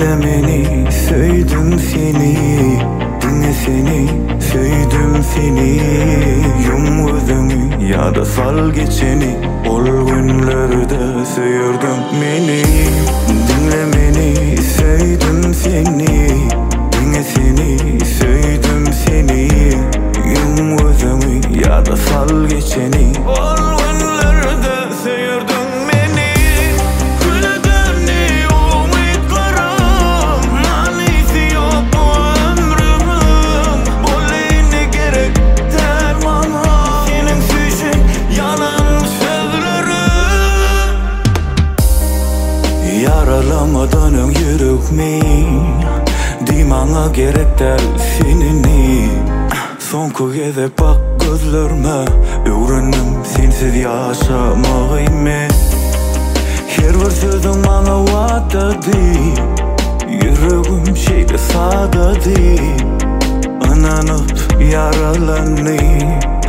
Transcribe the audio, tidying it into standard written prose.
Dinle beni, söyledim seni. Dinle seni, söyledim seni. Yum gözünü ya da sal geçeni. Ol günlerde söyledim beni. Dinle beni, söyledim seni. Dinle seni, söyledim seni. Yum gözünü ya da sal geçeni. Ol günlerde söyledim. Yaralamadan ön yürükmeyi Dimana gerek der senini Sonku gezip bak gözlerime Öğrendim sensiz yaşamayı Her bir sözün bana vatadı Yüreğim şeyde sadadı Ananıp yaralanı